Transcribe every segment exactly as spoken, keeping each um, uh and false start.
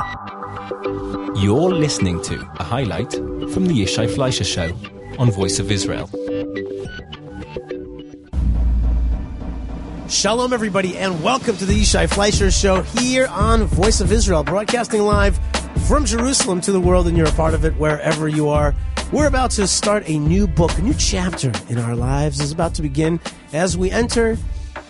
You're listening to a highlight from the Yishai Fleischer Show on Voice of Israel. Shalom, everybody, and welcome to the Yishai Fleischer Show here on Voice of Israel, broadcasting live from Jerusalem to the world, and you're a part of it wherever you are. We're about to start a new book, a new chapter in our lives is about to begin as we enter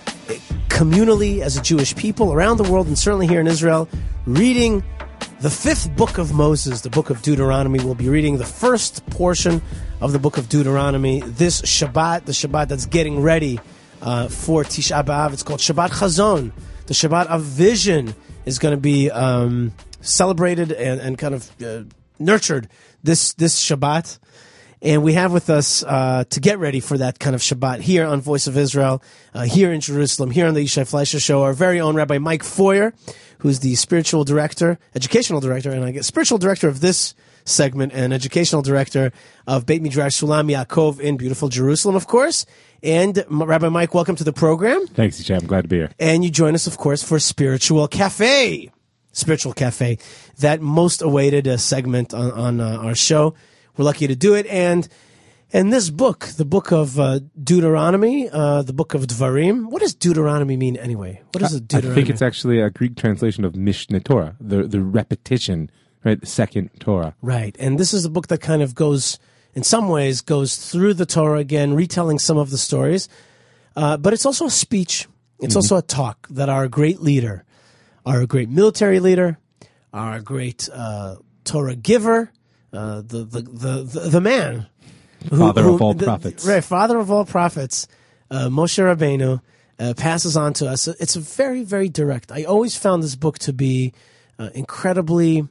communally as a Jewish people around the world, and certainly here in Israel, reading the fifth book of Moses, the book of Deuteronomy. We'll be reading the first portion of the book of Deuteronomy this Shabbat, the Shabbat that's getting ready uh, for Tisha B'Av. It's called Shabbat Chazon. The Shabbat of Vision is going to be um, celebrated and, and kind of uh, nurtured this this Shabbat. And we have with us, uh, to get ready for that kind of Shabbat here on Voice of Israel, uh, here in Jerusalem, here on the Yishai Fleischer Show, our very own Rabbi Mike Feuer, who's the spiritual director, educational director, and I guess spiritual director of this segment and educational director of Beit Midrash Sulam Yaakov in beautiful Jerusalem, of course. And Rabbi Mike, welcome to the program. Thanks, Yishai. I'm glad to be here. And you join us, of course, for Spiritual Cafe, Spiritual Cafe, that most awaited uh, segment on, on uh, our show. We're lucky to do it. And and this book, the book of uh, Deuteronomy, uh, the book of Dvarim, what does Deuteronomy mean anyway? What is it, Deuteronomy? I think it's actually a Greek translation of Mishneh Torah, the, the repetition, right? The second Torah. Right. And this is a book that kind of goes, in some ways, goes through the Torah again, retelling some of the stories. Uh, but it's also a speech. It's mm-hmm. also a talk that our great leader, our great military leader, our great uh, Torah giver, Uh, the, the the the the man, who, father who, of all the, prophets, right? Father of all prophets, uh, Moshe Rabbeinu uh, passes on to us. It's a very very direct. I always found this book to be uh, incredibly.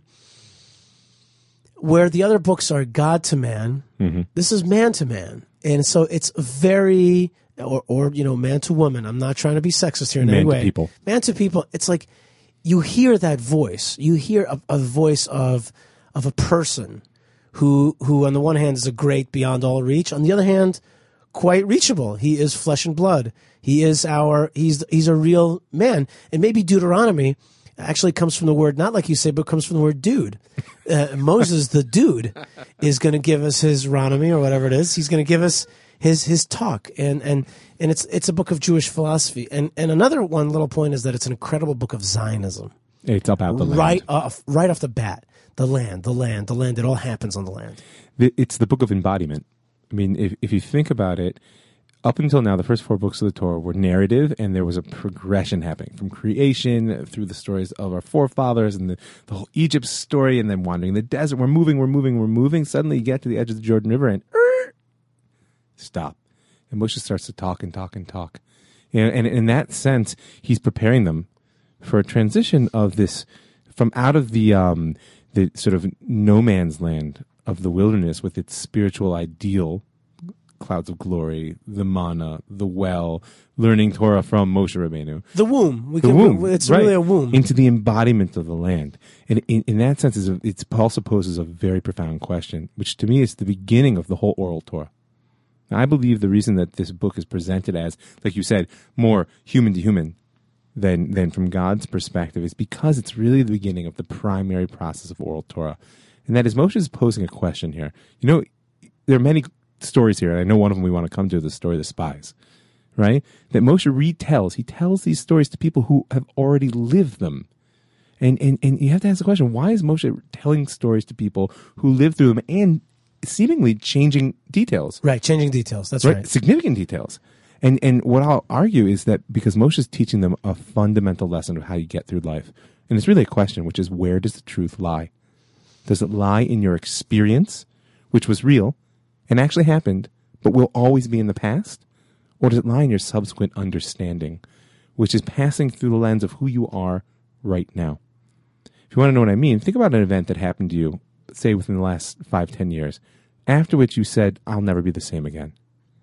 Where the other books are God to man, mm-hmm. this is man to man, and so it's very or or you know man to woman. I'm not trying to be sexist here in man any way. To people. Man to people. It's like you hear that voice. You hear a, a voice of. of a person who, who on the one hand is a great beyond all reach, on the other hand, quite reachable. He is flesh and blood. He is our, he's, he's a real man. And maybe Deuteronomy actually comes from the word, not like you say, but comes from the word dude. Uh, Moses, the dude, is going to give us his Ronomy or whatever it is. He's going to give us his, his talk. And, and, and it's, it's a book of Jewish philosophy. And, and another one little point is that it's an incredible book of Zionism. It's about the land. Right off, right off the bat. The land, the land, the land. It all happens on the land. It's the book of embodiment. I mean, if if you think about it, up until now, the first four books of the Torah were narrative, and there was a progression happening from creation through the stories of our forefathers and the, the whole Egypt story, and then wandering the desert. We're moving, we're moving, we're moving. Suddenly you get to the edge of the Jordan River, and er, stop. And Moshe starts to talk and talk and talk. You know, and in that sense, he's preparing them for a transition of this, from out of the... Um, the sort of no man's land of the wilderness with its spiritual ideal, clouds of glory, the manna, the well, learning Torah from Moshe Rabbeinu. The womb. We the can, womb. It's right. really a womb. Into the embodiment of the land. And in, in that sense, it also poses a very profound question, which to me is the beginning of the whole oral Torah. Now, I believe the reason that this book is presented as, like you said, more human to human, Than, than from God's perspective is because it's really the beginning of the primary process of oral Torah. And that is, Moshe is posing a question here. You know, there are many stories here, and I know one of them we want to come to, the story of the spies, right? That Moshe retells. He tells these stories to people who have already lived them. And, and, and you have to ask the question, why is Moshe telling stories to people who lived through them and seemingly changing details? Right, changing details. That's right. right. Significant details. And and what I'll argue is that because Moshe is teaching them a fundamental lesson of how you get through life. And it's really a question, which is, where does the truth lie? Does it lie in your experience, which was real and actually happened, but will always be in the past? Or does it lie in your subsequent understanding, which is passing through the lens of who you are right now? If you want to know what I mean, think about an event that happened to you, say within the last five, ten years, after which you said, I'll never be the same again.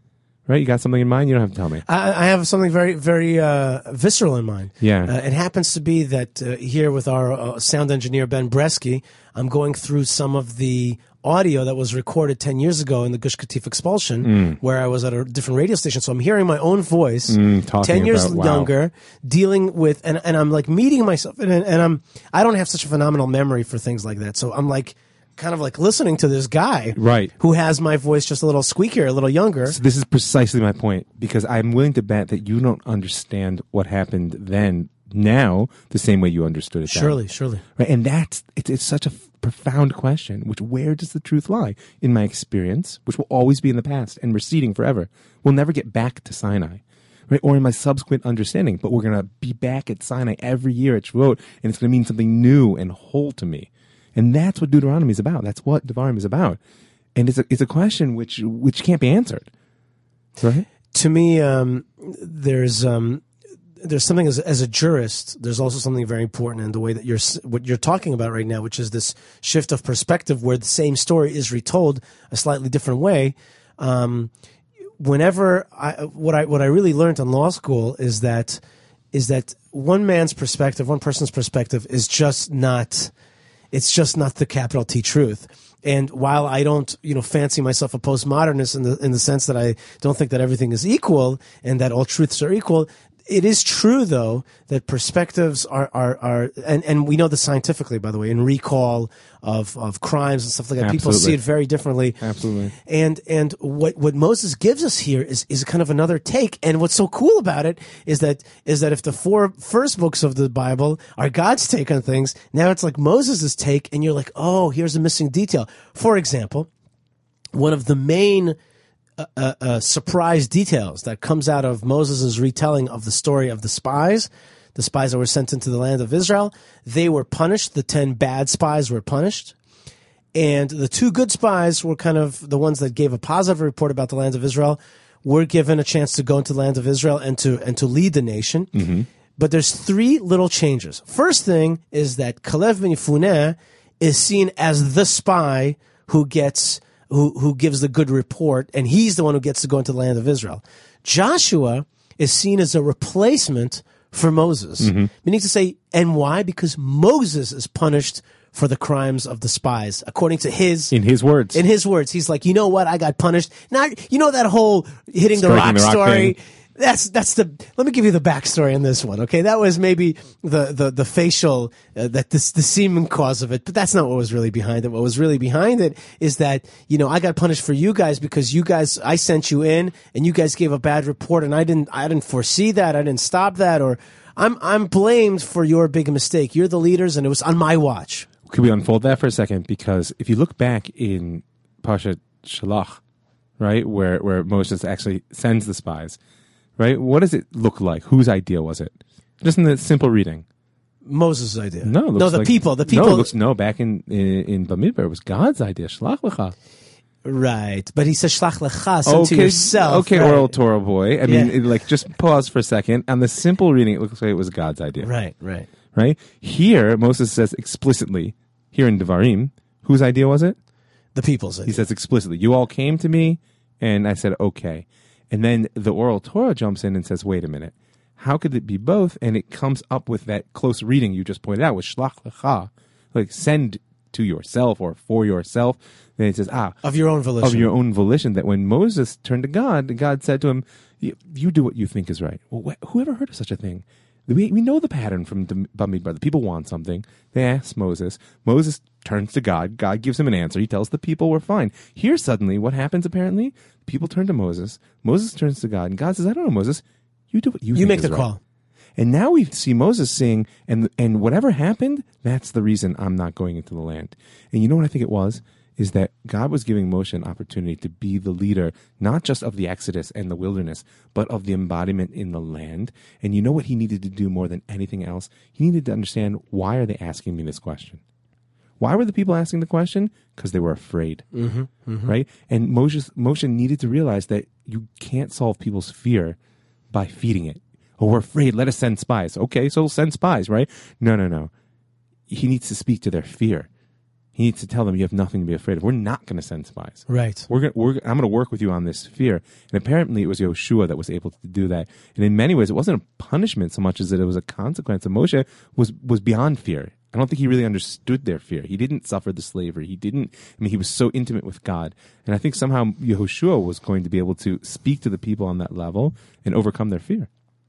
Right? You got something in mind? You don't have to tell me. I, I have something very, very uh, visceral in mind. Yeah. Uh, it happens to be that uh, here with our uh, sound engineer, Ben Bresky, I'm going through some of the audio that was recorded ten years ago in the Gush Katif expulsion, Mm. where I was at a different radio station. So I'm hearing my own voice, Mm, talking ten years about- wow. younger, dealing with, and, and I'm like meeting myself, and, and I'm, I don't have such a phenomenal memory for things like that. So I'm like, kind of like listening to this guy, Right. who has my voice just a little squeakier, a little younger. So this is precisely my point, because I'm willing to bet that you don't understand what happened then, now, the same way you understood it then. Surely, surely. Right? And that's, it's, it's such a f- profound question, which where does the truth lie? In my experience, which will always be in the past and receding forever. We'll never get back to Sinai. Right? Or in my subsequent understanding, but we're going to be back at Sinai every year at Shavuot, and it's going to mean something new and whole to me. And that's what Deuteronomy is about. That's what Devarim is about. And it's a, it's a question which, which can't be answered. Right? To me, um, there's um, there's something as, as a jurist. There's also something very important in the way that you're s- what you're talking about right now, which is this shift of perspective, where the same story is retold a slightly different way. Um, whenever I what I what I really learned in law school is that is that one man's perspective, one person's perspective, is just not. It's just not the capital T truth. And while I don't, you know, fancy myself a postmodernist in the in the sense that I don't think that everything is equal and that all truths are equal, it is true though that perspectives are are, are and, and we know this scientifically, by the way, in recall of, of crimes and stuff like that. People Absolutely. see it very differently. Absolutely. And and what what Moses gives us here is is kind of another take. And what's so cool about it is that is that if the four first books of the Bible are God's take on things, now it's like Moses' take, and you're like, oh, here's a missing detail. For example, one of the main uh, uh, uh, surprise details that comes out of Moses' retelling of the story of the spies, the spies that were sent into the land of Israel, they were punished. The ten bad spies were punished. And the two good spies were kind of the ones that gave a positive report about the land of Israel, were given a chance to go into the land of Israel and to and to lead the nation. Mm-hmm. But there's three little changes. First thing is that Kalev ben Yefuneh is seen as the spy who gets who who gives the good report, and he's the one who gets to go into the land of Israel. Joshua is seen as a replacement for Moses, mm-hmm. meaning to say, and why? Because Moses is punished for the crimes of the spies, according to his In his words. In his words, he's like, you know what? I got punished. Now, you know that whole hitting the Striking rock, the rock story. thing. That's that's the. Let me give you the backstory on this one. Okay, that was maybe the the the facial uh, that this the semen cause of it, but that's not what was really behind it. What was really behind it is that, you know, I got punished for you guys because you guys I sent you in and you guys gave a bad report, and I didn't I didn't foresee that. I didn't stop that, or I'm I'm blamed for your big mistake. You're the leaders, and it was on my watch. Could we unfold that for a second? Because if you look back in Parshat Shalach, right, where where Moses actually sends the spies. Right? What does it look like? Whose idea was it? Just in the simple reading. Moses' idea. No, it looks no, the like, people. The people. No, it looks, no back in in, in Bamidbar, it was God's idea. Shlach lecha. Right, but he says shlach lecha, so okay, to yourself. Okay, right. oral Torah boy. I mean, Yeah. it, like, just pause for a second. On the simple reading, it looks like it was God's idea. Right, right. Right? Here, Moses says explicitly, here in Devarim, whose idea was it? The people's He idea. says explicitly, you all came to me, and I said, okay. And then the oral Torah jumps in and says, wait a minute. How could it be both? And it comes up with that close reading you just pointed out, with shlach lecha, like send to yourself or for yourself. Then it says, ah, Of your own volition. of your own volition, that when Moses turned to God, God said to him, you, you do what you think is right. Well, wh- who ever heard of such a thing? We, we know the pattern from the Bamidbar. The people want something. They ask Moses. Moses turns to God. God gives him an answer. He tells the people we're fine. Here suddenly, what happens apparently? People turn to Moses. Moses turns to God. And God says, I don't know, Moses. You do what you, You think make is the right. call. And now we see Moses saying, and and whatever happened, that's the reason I'm not going into the land. And you know what I think it was? Is that God was giving Moshe an opportunity to be the leader, not just of the Exodus and the wilderness, but of the embodiment in the land. And you know what he needed to do more than anything else? He needed to understand, why are they asking me this question? Why were the people asking the question? Because they were afraid, Mm-hmm, mm-hmm. right? And Moshe, Moshe needed to realize that you can't solve people's fear by feeding it. Oh, we're afraid. Let us send spies. Okay, so we'll send spies, right? No, no, no. He needs to speak to their fear. He needs to tell them, you have nothing to be afraid of. We're not going to send spies. Right. We're gonna, we're, I'm going to work with you on this fear. And apparently it was Yoshua that was able to do that. And in many ways, it wasn't a punishment so much as that it was a consequence. And Moshe was, was beyond fear. I don't think he really understood their fear. He didn't suffer the slavery. He didn't, I mean, he was so intimate with God. And I think somehow Yehoshua was going to be able to speak to the people on that level and overcome their fear.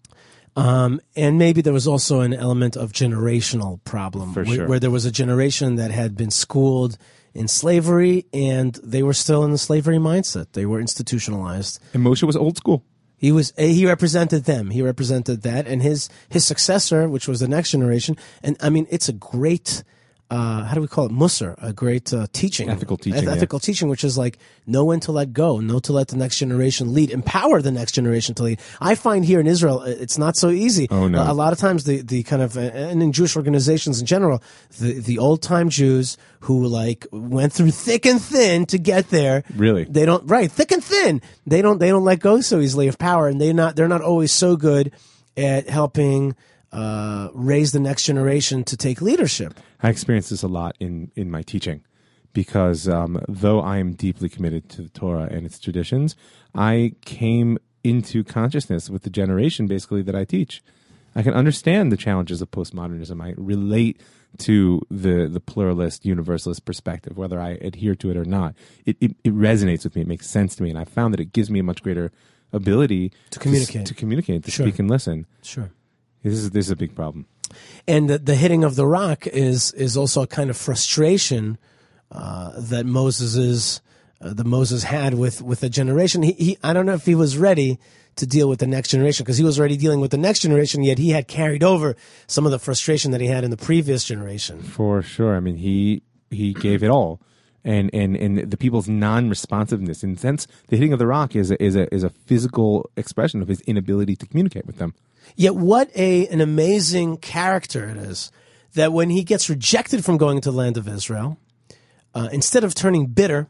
Um, and maybe there was also an element of generational problem For where, sure. where there was a generation that had been schooled in slavery and they were still in the slavery mindset. They were institutionalized. And Moshe was old school. He was he represented them. He represented that, and his his successor, which was the next generation. And I mean, it's a great. Uh, how do we call it? Musar, a great uh, teaching. Ethical teaching, Eth- Ethical yeah. teaching, which is like know when to let go, know to let the next generation lead, empower the next generation to lead. I find here in Israel, uh, it's not so easy. Oh, no. A, a lot of times the, the kind of, uh, and in Jewish organizations in general, the, the old time Jews who like went through thick and thin to get there. Really? They don't, right, thick and thin. They don't, they don't let go so easily of power, and they not, they're not always so good at helping Uh, raise the next generation to take leadership. I experience this a lot in, in my teaching because um, though I am deeply committed to the Torah and its traditions, I came into consciousness with the generation basically that I teach. I can understand the challenges of postmodernism. I relate to the, the pluralist, universalist perspective, whether I adhere to it or not. It, it, it resonates with me. It makes sense to me. And I found that it gives me a much greater ability To communicate. to, to communicate, to Sure. speak and listen. Sure. This is this is a big problem. And the, the hitting of the rock is is also a kind of frustration uh, that Moses is uh, that Moses had with with the generation. He, he I don't know if he was ready to deal with the next generation because he was already dealing with the next generation. Yet he had carried over some of the frustration that he had in the previous generation. For sure. I mean, he he gave it all. And, and and the people's non-responsiveness, in a sense, the hitting of the rock is a, is a is a physical expression of his inability to communicate with them. Yet what a an amazing character it is that when he gets rejected from going into the land of Israel, uh, instead of turning bitter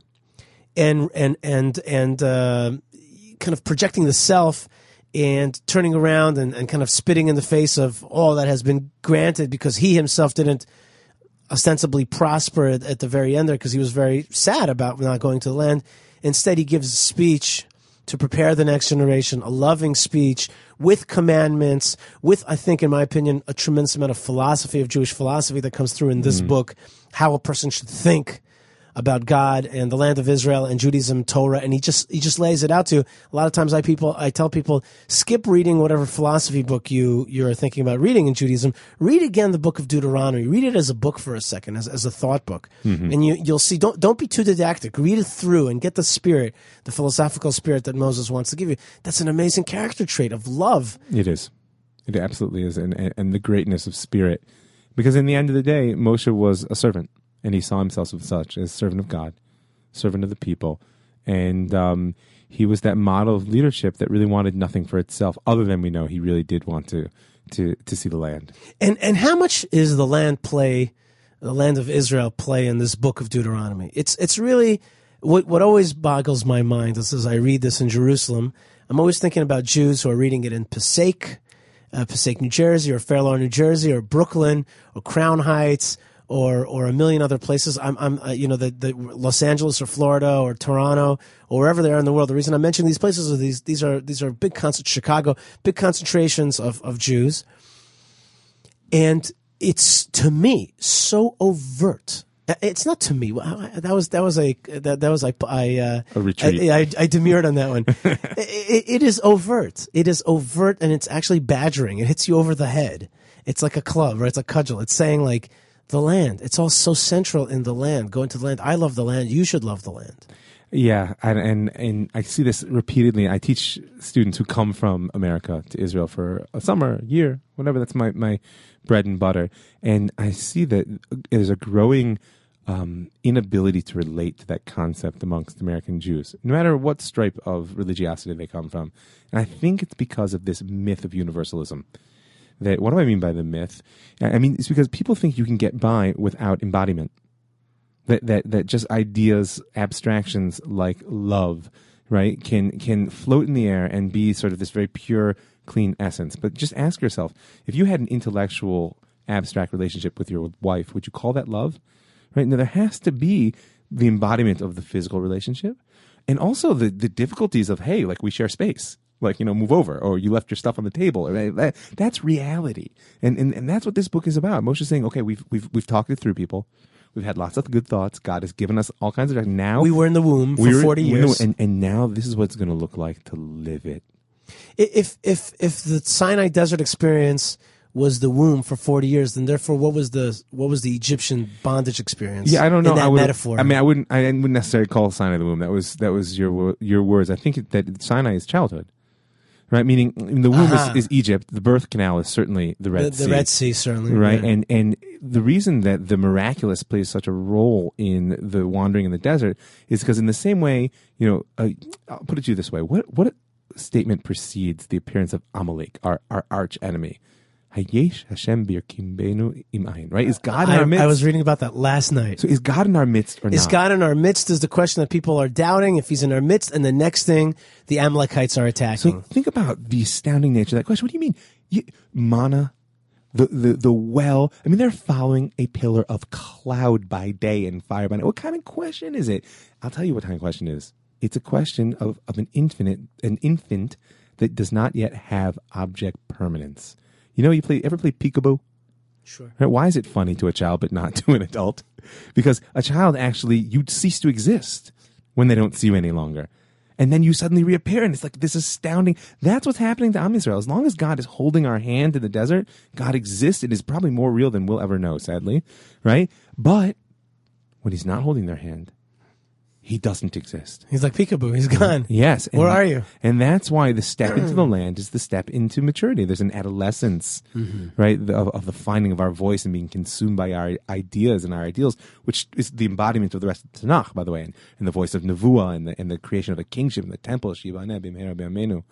and and and and uh, kind of projecting the self and turning around and, and kind of spitting in the face of all that has been granted because he himself didn't ostensibly prosper at, at the very end there because he was very sad about not going to the land. Instead, he gives a speech to prepare the next generation, a loving speech with commandments, with, I think, in my opinion, a tremendous amount of philosophy, of Jewish philosophy that comes through in this Mm. book, how a person should think about God and the land of Israel and Judaism, Torah, and he just he just lays it out to you. A lot of times I people I tell people, skip reading whatever philosophy book you, you're thinking about reading in Judaism. Read again the book of Deuteronomy. Read it as a book for a second, as as a thought book. Mm-hmm. And you, you'll see, don't don't be too didactic. Read it through and get the spirit, the philosophical spirit that Moses wants to give you. That's an amazing character trait of love. It is. It absolutely is. And, and, and the greatness of spirit. Because in the end of the day, Moshe was a servant. And he saw himself as such, as servant of God, servant of the people. And um, he was that model of leadership that really wanted nothing for itself, other than we know he really did want to to, to see the land. And and how much is the land play, the land of Israel play in this book of Deuteronomy? It's it's really what what always boggles my mind is as I read this in Jerusalem. I'm always thinking about Jews who are reading it in Passaic, uh, Passaic, New Jersey, or Fair Lawn, New Jersey, or Brooklyn, or Crown Heights, or or a million other places. I'm I'm uh, you know the, the Los Angeles or Florida or Toronto or wherever they are in the world. The reason I'm mentioning these places are these these are these are big concent Chicago big concentrations of of Jews, and it's to me so overt. It's not to me. That was that was a that, that was I I uh, A retreat. I, I, I demurred on that one. it, it is overt. It is overt, and it's actually badgering. It hits you over the head. It's like a club, right? It's a cudgel. It's saying like, the land. It's all so central in the land. Go into the land. I love the land. You should love the land. Yeah, and, and and I see this repeatedly. I teach students who come from America to Israel for a summer, year, whatever. That's my, my bread and butter. And I see that there's a growing um, inability to relate to that concept amongst American Jews, no matter what stripe of religiosity they come from. And I think it's because of this myth of universalism. That, what do I mean by the myth? I mean, it's because people think you can get by without embodiment. That that that just ideas, abstractions like love, right, can can float in the air and be sort of this very pure, clean essence. But just ask yourself, if you had an intellectual, abstract relationship with your wife, would you call that love? right? Now there has to be the embodiment of the physical relationship, and also the the difficulties of, hey, like we share space, like, you know, move over, or you left your stuff on the table. Right? That, that's reality, and, and and that's what this book is about. Moshe's saying, okay, we've we've we've talked it through, people. We've had lots of good thoughts. God has given us all kinds of. Now we were in the womb for we were, forty years, and and now this is what it's going to look like to live it. If if if the Sinai desert experience was the womb for forty years, then therefore what was the what was the Egyptian bondage experience? Yeah, I don't know. In that I would, metaphor. I mean, I wouldn't. I wouldn't necessarily call Sinai the womb. That was that was your wo- your words. I think that Sinai is childhood, right? Meaning the womb Uh-huh. is, is Egypt. The birth canal is certainly the Red the, Sea. the Red Sea, certainly, Right, yeah. and and the reason that the miraculous plays such a role in the wandering in the desert is because, in the same way, you know, uh, I'll put it to you this way: what what statement precedes the appearance of Amalek, our our arch enemy? Hayesh Hashem birkimbenu imayin. Right? Is God in I, our midst? I was reading about that last night. So is God in our midst or Is not? God in our midst is the question that people are doubting. If he's in our midst, and the next thing, the Amalekites are attacking. So think about the astounding nature of that question. What do you mean? You, manna, the, the, the well. I mean, they're following a pillar of cloud by day and fire by night. What kind of question is it? I'll tell you what kind of question it is. It's a question of, of an infinite, an infant that does not yet have object permanence. You know, you play ever play peekaboo? Sure. Right? Why is it funny to a child but not to an adult? Because a child actually, you cease to exist when they don't see you any longer. And then you suddenly reappear, and it's like this astounding. That's what's happening to Am Yisrael. As long as God is holding our hand in the desert, God exists. It is probably more real than we'll ever know, sadly. Right? But when he's not holding their hand, he doesn't exist. He's like peekaboo. He's gone. Yes. And, Where are you? And that's why the step into the land is the step into maturity. There's an adolescence, mm-hmm. right, the, of, of the finding of our voice and being consumed by our ideas and our ideals, which is the embodiment of the rest of the Tanakh, by the way, and, and the voice of Nevuah and the, and the creation of a kingship in the temple, Shiva Nebim Amenu.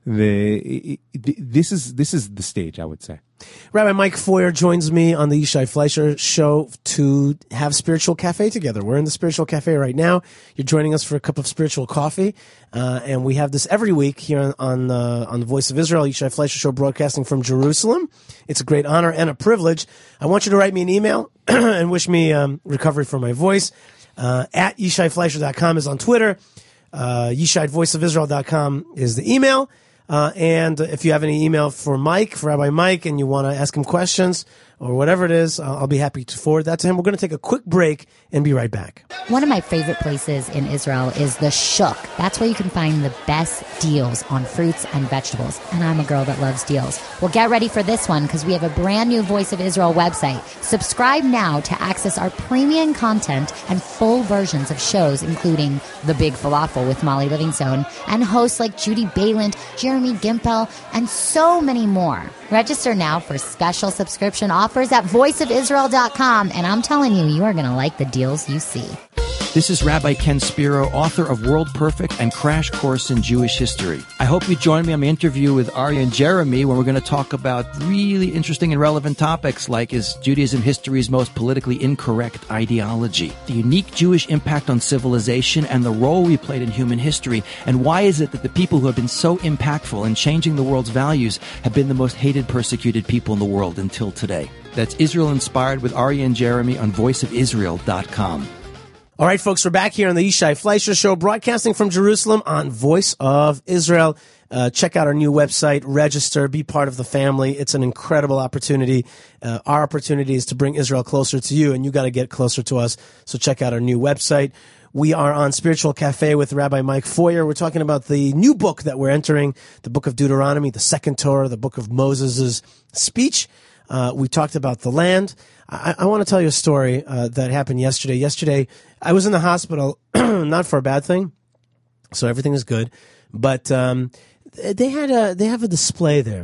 The it, it, this is this is the stage, I would say. Rabbi Mike Foyer joins me on the Yishai Fleischer Show to have Spiritual Cafe together. We're in the Spiritual Cafe right now. You're joining us for a cup of spiritual coffee, uh, and we have this every week here on on, uh, on the Voice of Israel, Yishai Fleischer Show, broadcasting from Jerusalem. It's a great honor and a privilege. I want you to write me an email and wish me um, recovery for my voice. Uh, at yishai fleischer dot com is on Twitter. Uh, yishai voice of israel dot com is the email. Uh, and if you have any email for Mike, for Rabbi Mike, and you want to ask him questions or whatever it is, I'll, I'll be happy to forward that to him. We're going to take a quick break and be right back. One of my favorite places in Israel is the Shuk. That's where you can find the best deals on fruits and vegetables. And I'm a girl that loves deals. Well, get ready for this one because we have a brand new Voice of Israel website. Subscribe now to access our premium content and full versions of shows, including The Big Falafel with Molly Livingstone and hosts like Judy Bayland, Jeremy Gimpel, and so many more. Register now for special subscription offers at voice of israel dot com, and I'm telling you, you are going to like the deals you see. This is Rabbi Ken Spiro, author of World Perfect and Crash Course in Jewish History. I hope you join me on my interview with Aryeh and Jeremy, where we're going to talk about really interesting and relevant topics like, is Judaism history's most politically incorrect ideology, the unique Jewish impact on civilization and the role we played in human history, and why is it that the people who have been so impactful in changing the world's values have been the most hated, persecuted people in the world until today. That's Israel Inspired with Aryeh and Jeremy on voice of israel dot com. All right, folks, we're back here on the Yishai Fleischer Show, broadcasting from Jerusalem on Voice of Israel. Uh, check out our new website, register, be part of the family. It's an incredible opportunity. Uh, our opportunity is to bring Israel closer to you, and you got to get closer to us. So check out our new website. We are on Spiritual Cafe with Rabbi Mike Foyer. We're talking about the new book that we're entering, the book of Deuteronomy, the second Torah, the book of Moses' speech. Uh, we talked about the land. I, I want to tell you a story uh, that happened yesterday. Yesterday, I was in the hospital, not for a bad thing, so everything is good. But um, they had a they have a display there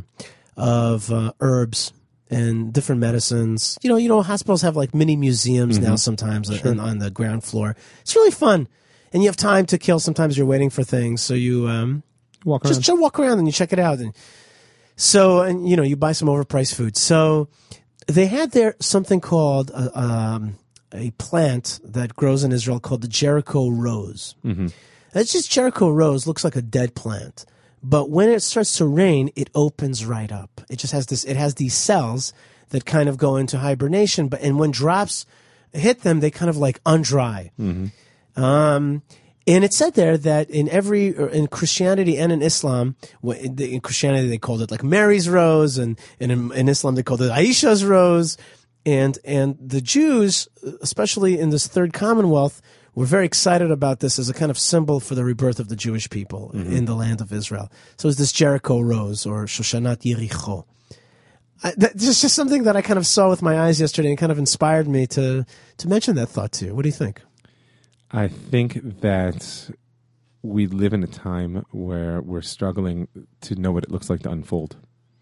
of uh, herbs and different medicines. You know, you know, hospitals have like mini museums mm-hmm. now sometimes sure. on, on the ground floor. It's really fun, and you have time to kill. Sometimes you're waiting for things, so you um, walk around. Just, just walk around and you check it out. And so, and you know, you buy some overpriced food. So they had there something called a, um, a plant that grows in Israel called the Jericho rose. Mm-hmm. That's just Jericho rose, looks like a dead plant. But when it starts to rain, it opens right up. It just has this, it has these cells that kind of go into hibernation. But, and when drops, hit them, they kind of like undry. Mm-hmm. Um, and it said there that in every, in Christianity and in Islam, in Christianity they called it like Mary's rose, and, and in, in Islam they called it Aisha's rose. And, and the Jews, especially in this third Commonwealth, were very excited about this as a kind of symbol for the rebirth of the Jewish people mm-hmm. in the land of Israel. So it's this Jericho rose, or Shoshanat Yericho. I, that, this is just something that I kind of saw with my eyes yesterday and kind of inspired me to, to mention that thought to you. What do you think? I think that we live in a time where we're struggling to know what it looks like to unfold.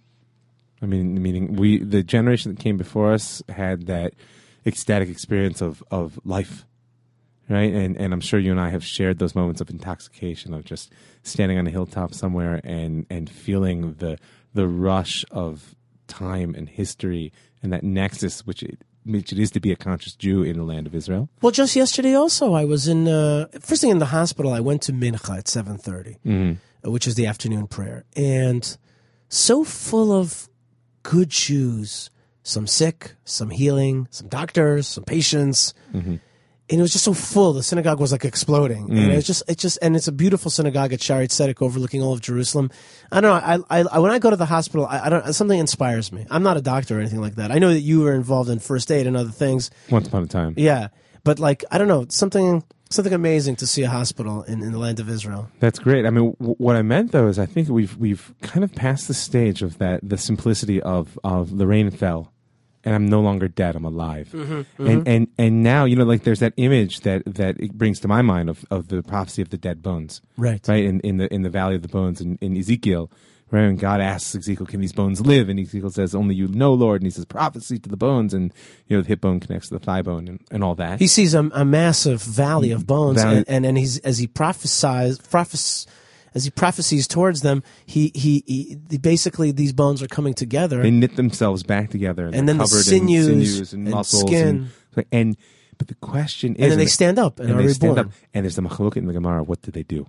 I mean, meaning we, the generation that came before us had that ecstatic experience of, of life, right? And and I'm sure you and I have shared those moments of intoxication, of just standing on a hilltop somewhere and, and feeling the the rush of time and history and that nexus which it, which it is to be a conscious Jew in the land of Israel. Well, just yesterday also, I was in, uh, first thing in the hospital, I went to Mincha at seven thirty, mm-hmm. which is the afternoon prayer. And so full of good Jews, some sick, some healing, some doctors, some patients. Mm-hmm. And it was just so full. The synagogue was like exploding. Mm. And it was just, it just, and it's a beautiful synagogue at Shaarei Tzedek overlooking all of Jerusalem. I don't know. I, I, when I go to the hospital, I, I don't, something inspires me. I'm not a doctor or anything like that. I know that you were involved in first aid and other things. Once upon a time. Yeah. But like, I don't know, something, something amazing to see a hospital in, in the land of Israel. That's great. I mean, w- what I meant though is I think we've, we've kind of passed the stage of that, the simplicity of, of the rain fell. And I'm no longer dead, I'm alive. Mm-hmm, mm-hmm. And, and and now, you know, like there's that image that, that it brings to my mind of, of the prophecy of the dead bones. Right. Right, in, in the in the valley of the bones in, in Ezekiel, right? And God asks Ezekiel, can these bones live? And Ezekiel says, only you know, Lord. And he says, prophecy to the bones. And, you know, the hip bone connects to the thigh bone and, and all that. He sees a, a massive valley of bones. Valley. And, and, and he's, as he prophesies, prophesies, As he prophesies towards them, he, he, he basically these bones are coming together. They knit themselves back together, and, and then the sinews, in sinews and, and muscles, skin. And, and but the question is, and then they stand up and, and are they reborn. Stand up, and there's the machloket in the Gemara. What do they do?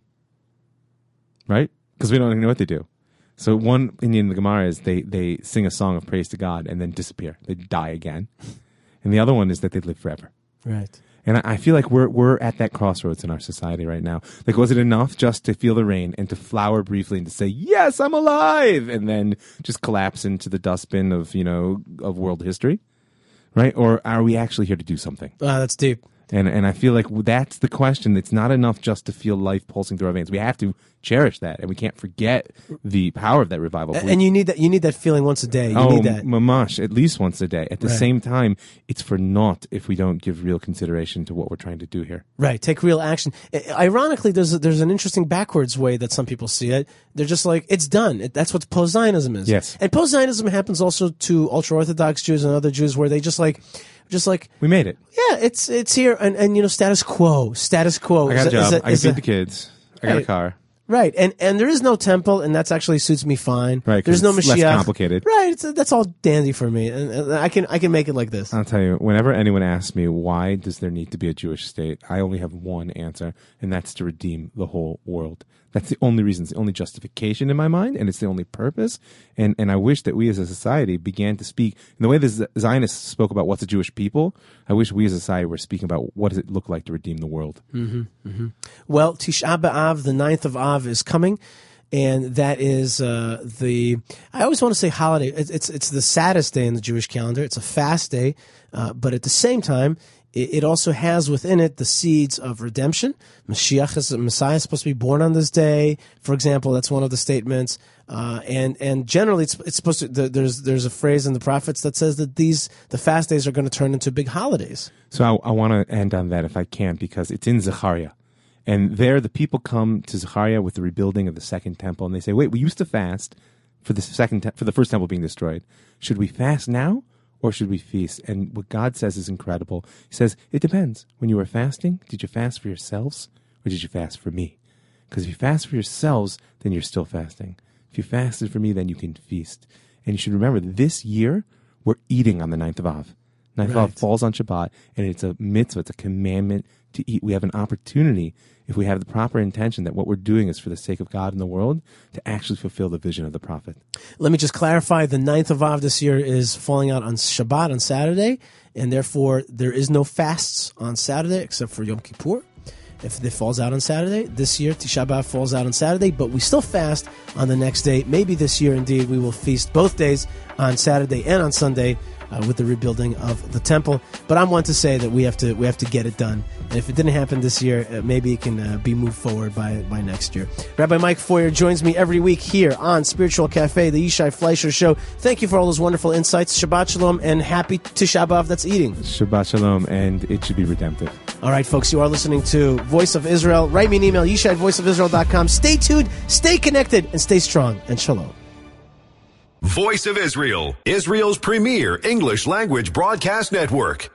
Right? Because we don't even know what they do. So one opinion in the Gemara is they they sing a song of praise to God and then disappear. They die again, and the other one is that they live forever. Right. And I feel like we're we're at that crossroads in our society right now. Like, was it enough just to feel the rain and to flower briefly and to say, yes, I'm alive, and then just collapse into the dustbin of, you know, of world history? Right? Or are we actually here to do something? Wow, that's deep. And and I feel like that's the question. It's not enough just to feel life pulsing through our veins. We have to cherish that, and we can't forget the power of that revival. And you need that. You need that feeling once a day. You oh, need that, mamash, at least once a day. At the right. same time, it's for naught if we don't give real consideration to what we're trying to do here. Right. Take real action. Ironically, there's a, there's an interesting backwards way that some people see it. They're just like, it's done. It, that's what post-Zionism is. Yes. And post-Zionism happens also to ultra-Orthodox Jews and other Jews, where they just like. Just like we made it, yeah, it's it's here, and, and you know, status quo, status quo. I got is a job. Is a, I can feed the kids. I got right. a car. Right, and and there is no temple, and that's actually suits me fine. Right, there's no it's Mashiach. less complicated. Right, it's, that's all dandy for me, and, and I can I can make it like this. I'll tell you, whenever anyone asks me why does there need to be a Jewish state, I only have one answer, and that's to redeem the whole world. That's the only reason, it's the only justification in my mind, and it's the only purpose. And and I wish that we as a society began to speak in the way the Zionists spoke about what's a Jewish people. I wish we as a society were speaking about what does it look like to redeem the world. Mm-hmm, mm-hmm. Well, Tisha B'Av, the ninth of Av, is coming. And that is uh, the, I always want to say holiday. It's, it's it's the saddest day in the Jewish calendar. It's a fast day, uh, but at the same time, it, it also has within it the seeds of redemption. Mashiach is, Messiah is supposed to be born on this day, for example. That's one of the statements. Uh, and and generally, it's it's supposed to. The, there's there's a phrase in the prophets that says that these the fast days are going to turn into big holidays. So I, I want to end on that if I can, because it's in Zechariah. And there, the people come to Zechariah with the rebuilding of the second temple, and they say, "Wait, we used to fast for the second, te- for the first temple being destroyed. Should we fast now, or should we feast?" And what God says is incredible. He says, "It depends. When you were fasting, did you fast for yourselves, or did you fast for me? Because if you fast for yourselves, then you're still fasting. If you fasted for me, then you can feast." And you should remember, this year we're eating on the ninth of Av. Ninth Right. Av falls on Shabbat, and it's a mitzvah, it's a commandment to eat. We have an opportunity, if we have the proper intention that what we're doing is for the sake of God and the world, to actually fulfill the vision of the prophet. Let me just clarify, the ninth of Av this year is falling out on Shabbat, on Saturday, and therefore there is no fasts on Saturday except for Yom Kippur. If it falls out on Saturday, this year Tisha B'Av falls out on Saturday, but we still fast on the next day. Maybe this year, indeed, we will feast both days on Saturday and on Sunday uh, with the rebuilding of the temple. But I'm one to say that we have to we have to get it done. And if it didn't happen this year, uh, maybe it can uh, be moved forward by by next year. Rabbi Mike Feuer joins me every week here on Spiritual Cafe, the Yishai Fleischer Show. Thank you for all those wonderful insights. Shabbat Shalom and happy Tisha B'Av that's eating. Shabbat Shalom, and it should be redemptive. All right, folks, you are listening to Voice of Israel. Write me an email, yishai at voice of israel dot com. Stay tuned, stay connected, and stay strong. And shalom. Voice of Israel, Israel's premier English language broadcast network.